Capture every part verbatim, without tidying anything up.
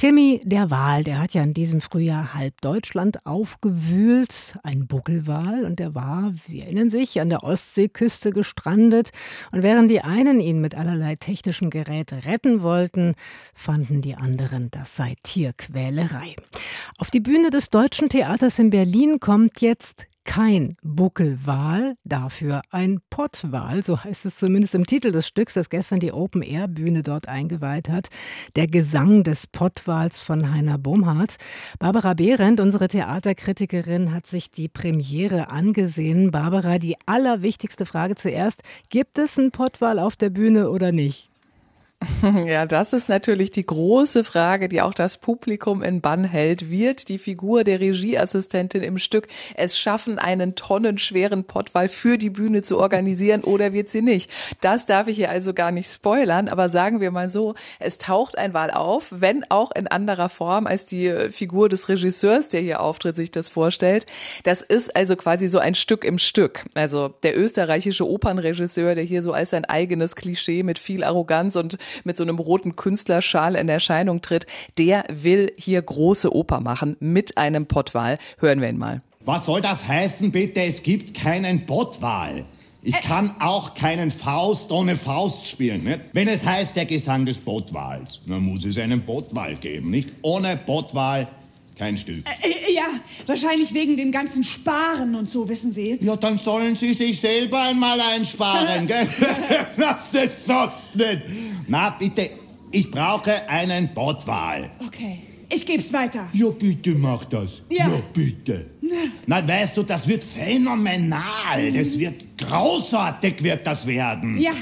Timmy, der Wal, der hat ja in diesem Frühjahr halb Deutschland aufgewühlt. Ein Buckelwal, und der war, Sie erinnern sich, an der Ostseeküste gestrandet. Und während die einen ihn mit allerlei technischem Gerät retten wollten, fanden die anderen, das sei Tierquälerei. Auf die Bühne des Deutschen Theaters in Berlin kommt jetzt kein Buckelwal, dafür ein Pottwal, so heißt es zumindest im Titel des Stücks, das gestern die Open-Air-Bühne dort eingeweiht hat. Der Gesang des Pottwals von Heiner Bomhard. Barbara Behrendt, unsere Theaterkritikerin, hat sich die Premiere angesehen. Barbara, die allerwichtigste Frage zuerst: Gibt es einen Pottwal auf der Bühne oder nicht? Ja, das ist natürlich die große Frage, die auch das Publikum in Bann hält. Wird die Figur der Regieassistentin im Stück es schaffen, einen tonnenschweren Pottwal für die Bühne zu organisieren, oder wird sie nicht? Das darf ich hier also gar nicht spoilern, aber sagen wir mal so, es taucht ein Wal auf, wenn auch in anderer Form, als die Figur des Regisseurs, der hier auftritt, sich das vorstellt. Das ist also quasi so ein Stück im Stück. Also der österreichische Opernregisseur, der hier so als sein eigenes Klischee mit viel Arroganz und mit so einem roten Künstlerschal in Erscheinung tritt, der will hier große Oper machen mit einem Pottwal. Hören wir ihn mal. Was soll das heißen, bitte? Es gibt keinen Pottwal. Ich kann auch keinen Faust ohne Faust spielen. Nicht? Wenn es heißt, der Gesang des Pottwals, dann muss es einen Pottwal geben. Nicht ohne Pottwal kein Stück. Äh, ja, wahrscheinlich wegen den ganzen Sparen und so, wissen Sie. Ja, dann sollen Sie sich selber einmal einsparen, gell? Das ist so nicht. Na, bitte, ich brauche einen Pottwal. Okay, ich geb's weiter. Ja, bitte mach das. Ja, ja bitte. Na, weißt du, das wird phänomenal. Mhm. Das wird großartig, wird das werden. Ja.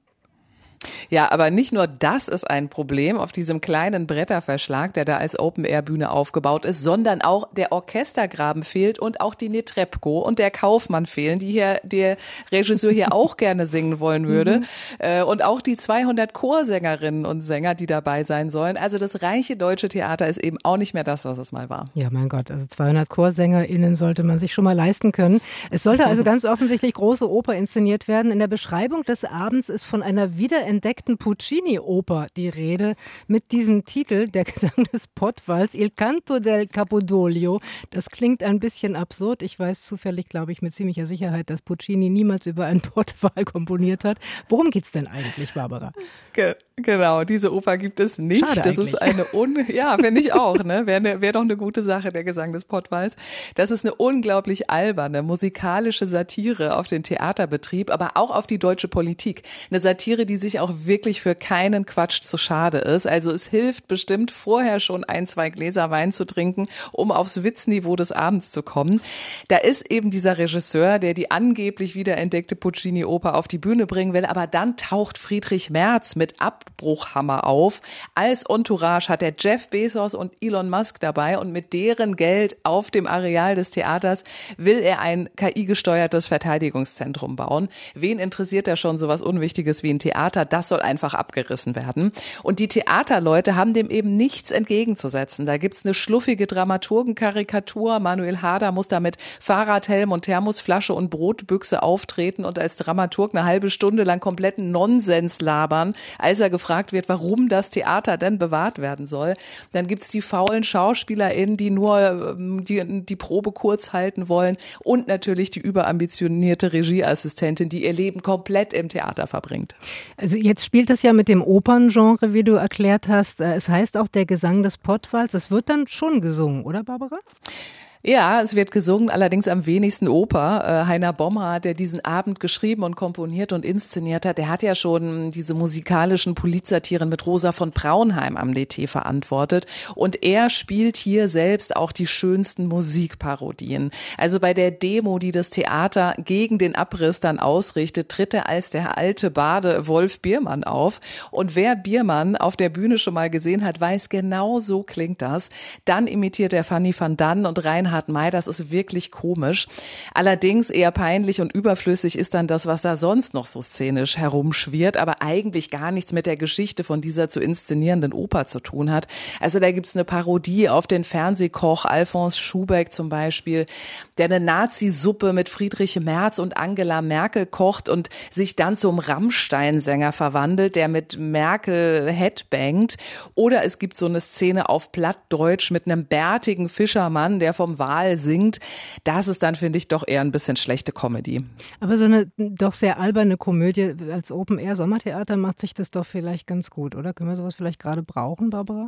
Ja, aber nicht nur das ist ein Problem auf diesem kleinen Bretterverschlag, der da als Open-Air-Bühne aufgebaut ist, sondern auch der Orchestergraben fehlt und auch die Netrebko und der Kaufmann fehlen, die hier der Regisseur hier auch gerne singen wollen würde. Mhm. Und auch die zweihundert Chorsängerinnen und Sänger, die dabei sein sollen. Also das reiche deutsche Theater ist eben auch nicht mehr das, was es mal war. Ja, mein Gott, also zweihundert ChorsängerInnen sollte man sich schon mal leisten können. Es sollte also ganz offensichtlich große Oper inszeniert werden. In der Beschreibung des Abends ist von einer wiederentdeckten Puccini-Oper die Rede mit diesem Titel, der Gesang des Pottwals, Il Canto del Capodolio. Das klingt ein bisschen absurd. Ich weiß zufällig, glaube ich, mit ziemlicher Sicherheit, dass Puccini niemals über einen Pottwal komponiert hat. Worum geht's denn eigentlich, Barbara? Ge- genau, diese Oper gibt es nicht. Schade das eigentlich. ist eine un ja, finde ich auch, ne? Wäre ne, wär doch eine gute Sache, der Gesang des Pottwals. Das ist eine unglaublich alberne musikalische Satire auf den Theaterbetrieb, aber auch auf die deutsche Politik. Eine Satire, die sich auch wirklich für keinen Quatsch zu schade ist. Also es hilft bestimmt, vorher schon ein, zwei Gläser Wein zu trinken, um aufs Witzniveau des Abends zu kommen. Da ist eben dieser Regisseur, der die angeblich wiederentdeckte Puccini-Oper auf die Bühne bringen will, aber dann taucht Friedrich Merz mit Abbruchhammer auf. Als Entourage hat er Jeff Bezos und Elon Musk dabei und mit deren Geld auf dem Areal des Theaters will er ein K I-gesteuertes Verteidigungszentrum bauen. Wen interessiert da schon sowas Unwichtiges wie ein Theater? Das soll einfach abgerissen werden. Und die Theaterleute haben dem eben nichts entgegenzusetzen. Da gibt's eine schluffige Dramaturgenkarikatur. Manuel Harder muss da mit Fahrradhelm und Thermosflasche und Brotbüchse auftreten und als Dramaturg eine halbe Stunde lang kompletten Nonsens labern, als er gefragt wird, warum das Theater denn bewahrt werden soll. Dann gibt's die faulen SchauspielerInnen, die nur die, die Probe kurz halten wollen, und natürlich die überambitionierte Regieassistentin, die ihr Leben komplett im Theater verbringt. Also jetzt spielt das ja mit dem Operngenre, wie du erklärt hast. Es heißt auch der Gesang des Pottwals. Es wird dann schon gesungen, oder Barbara? Ja, es wird gesungen, allerdings am wenigsten Oper. Heiner Bomhard, der diesen Abend geschrieben und komponiert und inszeniert hat, der hat ja schon diese musikalischen Polizsatiren mit Rosa von Braunheim am D T verantwortet. Und er spielt hier selbst auch die schönsten Musikparodien. Also bei der Demo, die das Theater gegen den Abriss dann ausrichtet, tritt er als der alte Bade Wolf Biermann auf. Und wer Biermann auf der Bühne schon mal gesehen hat, weiß, genau so klingt das. Dann imitiert er Fanny van Dan und Reinhard Reinhard May, das ist wirklich komisch. Allerdings eher peinlich und überflüssig ist dann das, was da sonst noch so szenisch herumschwirrt, aber eigentlich gar nichts mit der Geschichte von dieser zu inszenierenden Oper zu tun hat. Also da gibt's eine Parodie auf den Fernsehkoch Alfons Schubeck zum Beispiel, der eine Nazi-Suppe mit Friedrich Merz und Angela Merkel kocht und sich dann zum Rammstein-Sänger verwandelt, der mit Merkel headbangt. Oder es gibt so eine Szene auf Plattdeutsch mit einem bärtigen Fischermann, der vom Wal singt. Das ist dann, finde ich, doch eher ein bisschen schlechte Comedy. Aber so eine doch sehr alberne Komödie als Open-Air-Sommertheater macht sich das doch vielleicht ganz gut, oder? Können wir sowas vielleicht gerade brauchen, Barbara?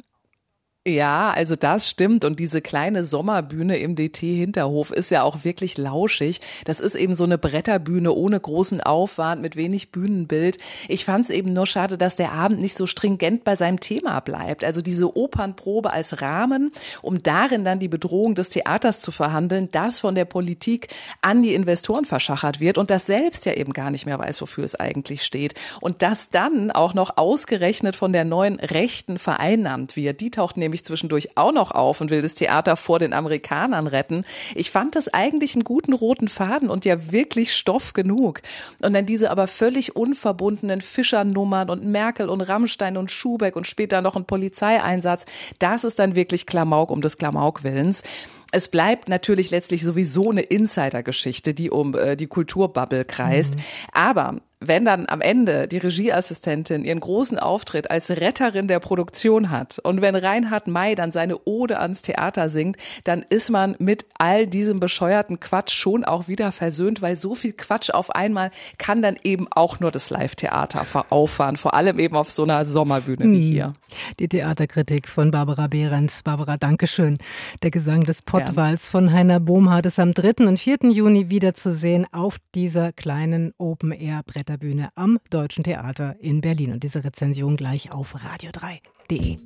Ja, also das stimmt und diese kleine Sommerbühne im D T-Hinterhof ist ja auch wirklich lauschig. Das ist eben so eine Bretterbühne ohne großen Aufwand, mit wenig Bühnenbild. Ich fand es eben nur schade, dass der Abend nicht so stringent bei seinem Thema bleibt. Also diese Opernprobe als Rahmen, um darin dann die Bedrohung des Theaters zu verhandeln, das von der Politik an die Investoren verschachert wird und das selbst ja eben gar nicht mehr weiß, wofür es eigentlich steht. Und das dann auch noch ausgerechnet von der neuen Rechten vereinnahmt wird. Die taucht nämlich zwischendurch auch noch auf und will das Theater vor den Amerikanern retten. Ich fand das eigentlich einen guten roten Faden und ja wirklich Stoff genug. Und dann diese aber völlig unverbundenen Fischernummern und Merkel und Rammstein und Schubeck und später noch ein Polizeieinsatz, das ist dann wirklich Klamauk um des Klamauk-Willens. Es bleibt natürlich letztlich sowieso eine Insider-Geschichte, die um äh, die Kulturbubble kreist. Mhm. Aber wenn dann am Ende die Regieassistentin ihren großen Auftritt als Retterin der Produktion hat und wenn Reinhard May dann seine Ode ans Theater singt, dann ist man mit all diesem bescheuerten Quatsch schon auch wieder versöhnt, weil so viel Quatsch auf einmal kann dann eben auch nur das Live-Theater auffahren, vor allem eben auf so einer Sommerbühne wie hier. Die Theaterkritik von Barbara Behrens. Barbara, Dankeschön. Der Gesang des Pottwals von Heiner Bomhard ist am dritten und vierten Juni wiederzusehen auf dieser kleinen Open-Air-Bretterbühne am Deutschen Theater in Berlin. Und diese Rezension gleich auf radio drei punkt de.